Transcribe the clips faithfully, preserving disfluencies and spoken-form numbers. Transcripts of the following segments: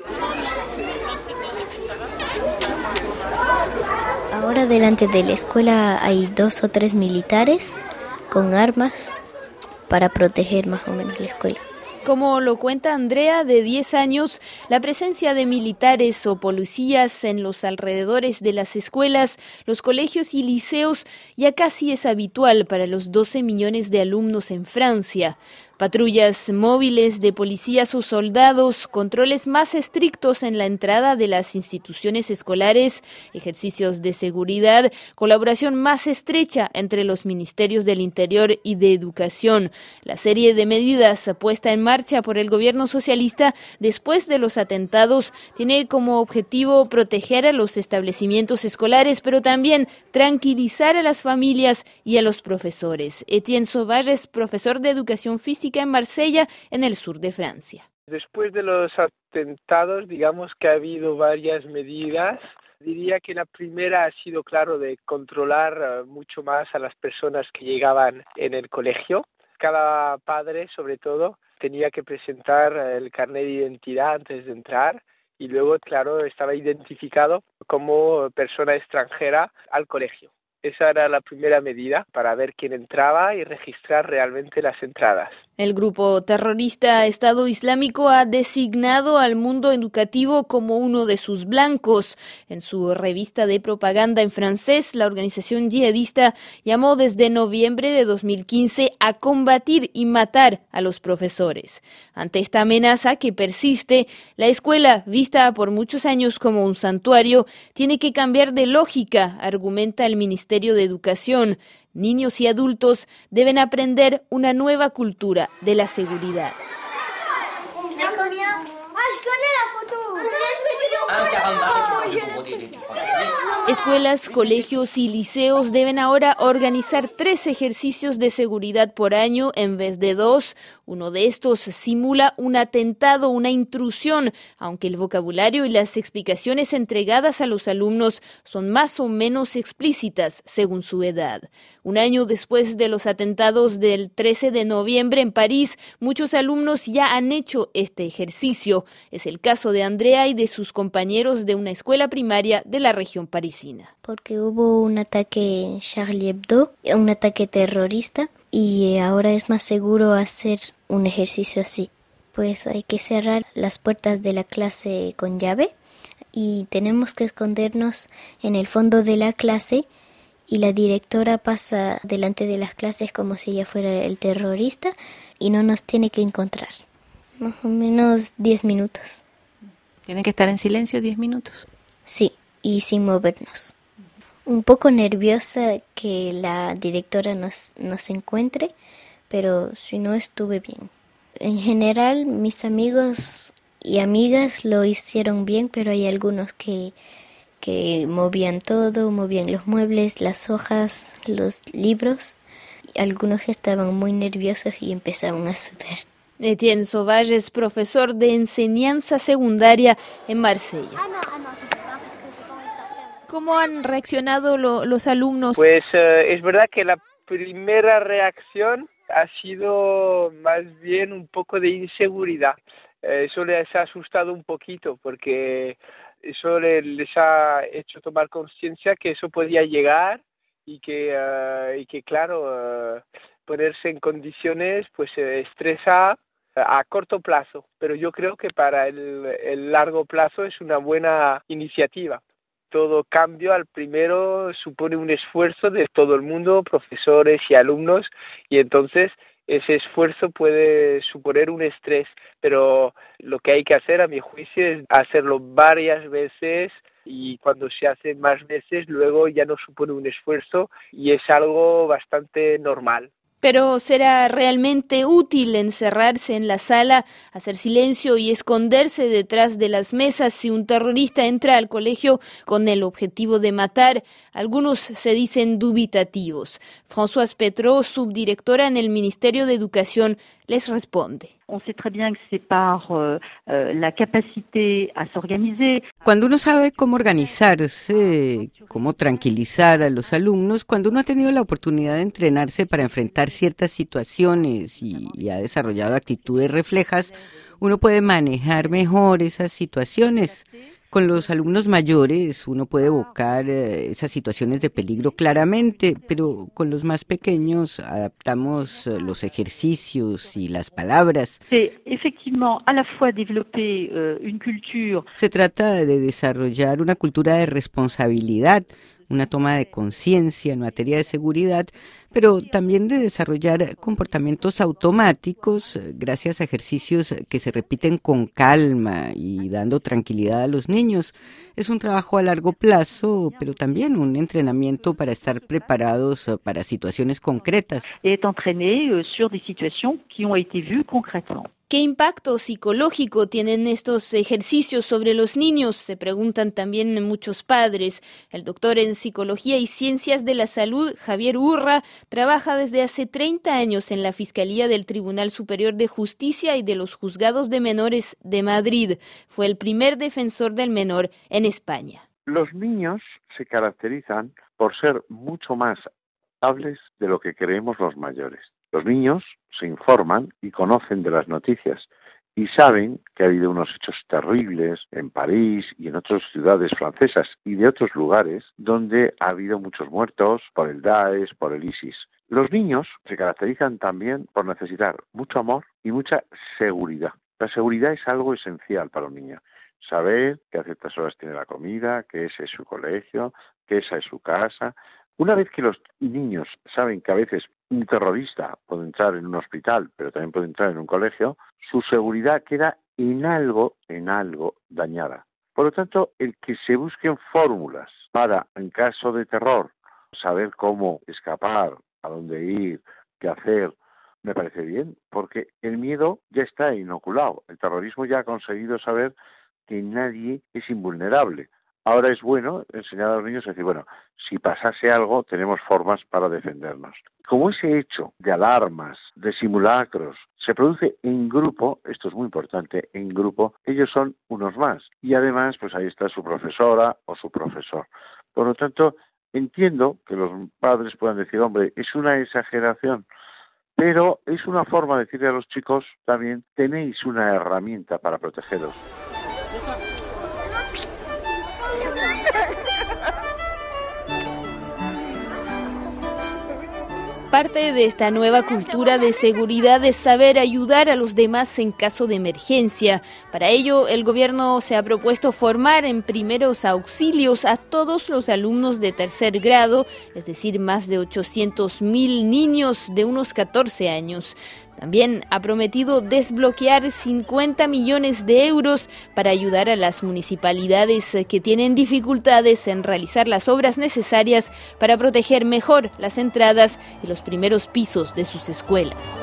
Ahora delante de la escuela hay dos o tres militares con armas para proteger más o menos la escuela. Como lo cuenta Andrea, de diez años, la presencia de militares o policías en los alrededores de las escuelas, los colegios y liceos ya casi es habitual para los doce millones de alumnos en Francia. Patrullas móviles de policías o soldados, controles más estrictos en la entrada de las instituciones escolares, ejercicios de seguridad, colaboración más estrecha entre los ministerios del Interior y de Educación. La serie de medidas puesta en marcha por el gobierno socialista después de los atentados tiene como objetivo proteger a los establecimientos escolares, pero también tranquilizar a las familias y a los profesores. Etienne Sauvage es profesor de educación física en Marsella, en el sur de Francia. Después de los atentados, digamos que ha habido varias medidas. Diría que la primera ha sido, claro, de controlar uh, mucho más a las personas que llegaban en el colegio. Cada padre, sobre todo, tenía que presentar el carnet de identidad antes de entrar y luego, claro, estaba identificado como persona extranjera al colegio. Esa era la primera medida para ver quién entraba y registrar realmente las entradas. El grupo terrorista Estado Islámico ha designado al mundo educativo como uno de sus blancos. En su revista de propaganda en francés, la organización yihadista llamó desde noviembre de dos mil quince a combatir y matar a los profesores. Ante esta amenaza que persiste, la escuela, vista por muchos años como un santuario, tiene que cambiar de lógica, argumenta el Ministerio de Educación. Niños y adultos deben aprender una nueva cultura de la seguridad. Escuelas, colegios y liceos deben ahora organizar tres ejercicios de seguridad por año en vez de dos. Uno de estos simula un atentado, una intrusión, aunque el vocabulario y las explicaciones entregadas a los alumnos son más o menos explícitas según su edad. Un año después de los atentados del trece de noviembre en París, muchos alumnos ya han hecho este ejercicio. Es el caso de Andrea y de sus compañeros de una escuela primaria de la región parisina. Porque hubo un ataque en Charlie Hebdo, un ataque terrorista, y ahora es más seguro hacer un ejercicio así. Pues hay que cerrar las puertas de la clase con llave y tenemos que escondernos en el fondo de la clase y la directora pasa delante de las clases como si ella fuera el terrorista y no nos tiene que encontrar. Más o menos diez minutos. ¿Tienen que estar en silencio diez minutos? Sí, y sin movernos. Un poco nerviosa que la directora nos, nos encuentre, pero si no, estuve bien. En general, mis amigos y amigas lo hicieron bien, pero hay algunos que, que movían todo, movían los muebles, las hojas, los libros. Algunos estaban muy nerviosos y empezaron a sudar. Etienne Sauvage es profesor de enseñanza secundaria en Marsella. ¿Cómo han reaccionado lo, los alumnos? Pues eh, es verdad que la primera reacción ha sido más bien un poco de inseguridad. Eh, eso les ha asustado un poquito porque eso les, les ha hecho tomar conciencia que eso podía llegar y que, uh, y que claro, uh, ponerse en condiciones pues eh, estresa a corto plazo. Pero yo creo que para el, el largo plazo es una buena iniciativa. Todo cambio al primero supone un esfuerzo de todo el mundo, profesores y alumnos, y entonces ese esfuerzo puede suponer un estrés, pero lo que hay que hacer, a mi juicio, es hacerlo varias veces y cuando se hace más veces luego ya no supone un esfuerzo y es algo bastante normal. Pero ¿será realmente útil encerrarse en la sala, hacer silencio y esconderse detrás de las mesas si un terrorista entra al colegio con el objetivo de matar? Algunos se dicen dubitativos. Françoise Petro, subdirectora en el Ministerio de Educación, les responde. On sait très bien que c'est par euh, la capacité à s'organiser. Cuando uno sabe cómo organizarse, cómo tranquilizar a los alumnos, cuando uno ha tenido la oportunidad de entrenarse para enfrentar ciertas situaciones y, y ha desarrollado actitudes reflejas, uno puede manejar mejor esas situaciones. Con los alumnos mayores uno puede evocar eh, esas situaciones de peligro claramente, pero con los más pequeños adaptamos eh, los ejercicios y las palabras. C'est effectivement à la fois développer euh, une culture. Se trata de desarrollar una cultura de responsabilidad, una toma de conciencia en materia de seguridad, pero también de desarrollar comportamientos automáticos gracias a ejercicios que se repiten con calma y dando tranquilidad a los niños. Es un trabajo a largo plazo, pero también un entrenamiento para estar preparados para situaciones concretas. Et entraîné sur des situations qui ont été vues concrètement. ¿Qué impacto psicológico tienen estos ejercicios sobre los niños? Se preguntan también muchos padres. El doctor en Psicología y Ciencias de la Salud, Javier Urra, trabaja desde hace treinta años en la Fiscalía del Tribunal Superior de Justicia y de los Juzgados de Menores de Madrid. Fue el primer defensor del menor en España. Los niños se caracterizan por ser mucho más hables de lo que creemos los mayores. Los niños se informan y conocen de las noticias y saben que ha habido unos hechos terribles en París y en otras ciudades francesas y de otros lugares donde ha habido muchos muertos por el Daesh, por el ISIS. Los niños se caracterizan también por necesitar mucho amor y mucha seguridad. La seguridad es algo esencial para un niño. Saber que a ciertas horas tiene la comida, que ese es su colegio, que esa es su casa. Una vez que los niños saben que a veces un terrorista puede entrar en un hospital, pero también puede entrar en un colegio, su seguridad queda en algo, en algo dañada. Por lo tanto, el que se busquen fórmulas para, en caso de terror, saber cómo escapar, a dónde ir, qué hacer, me parece bien, porque el miedo ya está inoculado. El terrorismo ya ha conseguido saber que nadie es invulnerable. Ahora es bueno enseñar a los niños a decir, bueno, si pasase algo, tenemos formas para defendernos. Como ese hecho de alarmas, de simulacros, se produce en grupo, esto es muy importante, en grupo, ellos son unos más. Y además, pues ahí está su profesora o su profesor. Por lo tanto, entiendo que los padres puedan decir, hombre, es una exageración, pero es una forma de decirle a los chicos también, tenéis una herramienta para protegeros. Parte de esta nueva cultura de seguridad es saber ayudar a los demás en caso de emergencia. Para ello, el gobierno se ha propuesto formar en primeros auxilios a todos los alumnos de tercer grado, es decir, más de ochocientos mil niños de unos catorce años. También ha prometido desbloquear cincuenta millones de euros para ayudar a las municipalidades que tienen dificultades en realizar las obras necesarias para proteger mejor las entradas y los primeros pisos de sus escuelas.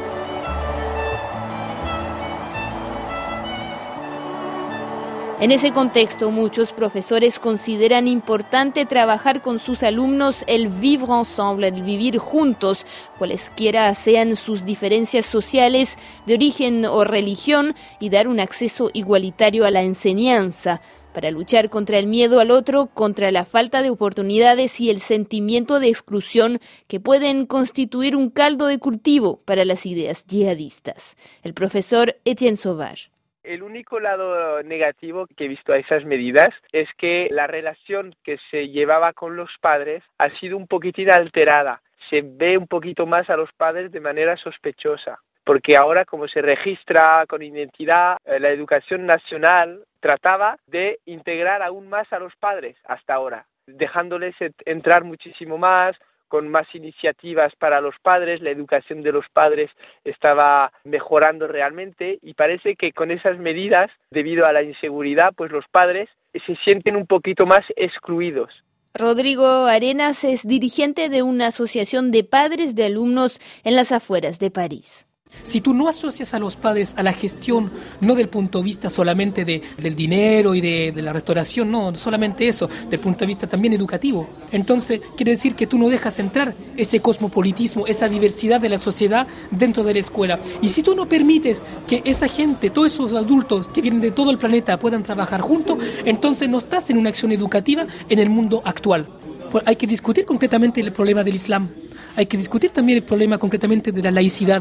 En ese contexto, muchos profesores consideran importante trabajar con sus alumnos el vivre ensemble, el vivir juntos, cualesquiera sean sus diferencias sociales, de origen o religión, y dar un acceso igualitario a la enseñanza, para luchar contra el miedo al otro, contra la falta de oportunidades y el sentimiento de exclusión que pueden constituir un caldo de cultivo para las ideas yihadistas. El profesor Etienne Sauvage. El único lado negativo que he visto a esas medidas es que la relación que se llevaba con los padres ha sido un poquitín alterada. Se ve un poquito más a los padres de manera sospechosa, porque ahora como se registra con identidad, la educación nacional trataba de integrar aún más a los padres hasta ahora, dejándoles entrar muchísimo más, con más iniciativas para los padres, la educación de los padres estaba mejorando realmente y parece que con esas medidas, debido a la inseguridad, pues los padres se sienten un poquito más excluidos. Rodrigo Arenas es dirigente de una asociación de padres de alumnos en las afueras de París. Si tú no asocias a los padres a la gestión, no del punto de vista solamente de, del dinero y de, de la restauración, no, solamente eso, del punto de vista también educativo. Entonces, quiere decir que tú no dejas entrar ese cosmopolitismo, esa diversidad de la sociedad dentro de la escuela. Y si tú no permites que esa gente, todos esos adultos que vienen de todo el planeta puedan trabajar juntos, entonces no estás en una acción educativa en el mundo actual. Pues hay que discutir concretamente el problema del Islam. Hay que discutir también el problema concretamente de la laicidad.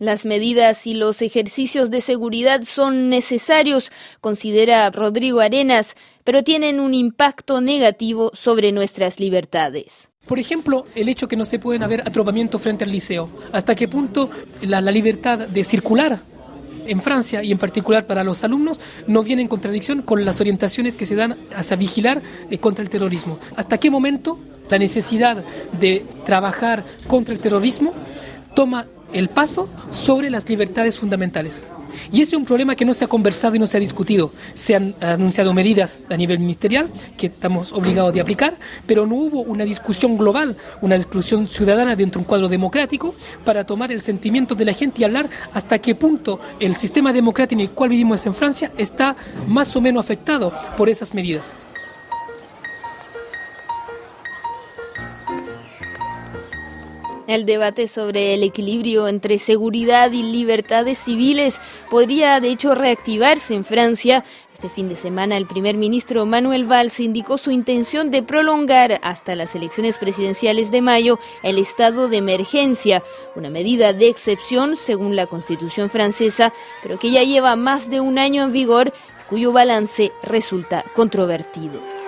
Las medidas y los ejercicios de seguridad son necesarios, considera Rodrigo Arenas, pero tienen un impacto negativo sobre nuestras libertades. Por ejemplo, el hecho que no se pueden haber atropamientos frente al liceo. ¿Hasta qué punto la, la libertad de circular en Francia, y en particular para los alumnos, no viene en contradicción con las orientaciones que se dan hacia vigilar eh, contra el terrorismo? ¿Hasta qué momento la necesidad de trabajar contra el terrorismo toma el paso sobre las libertades fundamentales? Y ese es un problema que no se ha conversado y no se ha discutido. Se han anunciado medidas a nivel ministerial que estamos obligados de aplicar, pero no hubo una discusión global, una discusión ciudadana dentro de un cuadro democrático para tomar el sentimiento de la gente y hablar hasta qué punto el sistema democrático en el cual vivimos en Francia está más o menos afectado por esas medidas. El debate sobre el equilibrio entre seguridad y libertades civiles podría, de hecho, reactivarse en Francia. Este fin de semana, el primer ministro Manuel Valls indicó su intención de prolongar hasta las elecciones presidenciales de mayo el estado de emergencia, una medida de excepción según la Constitución francesa, pero que ya lleva más de un año en vigor, cuyo balance resulta controvertido.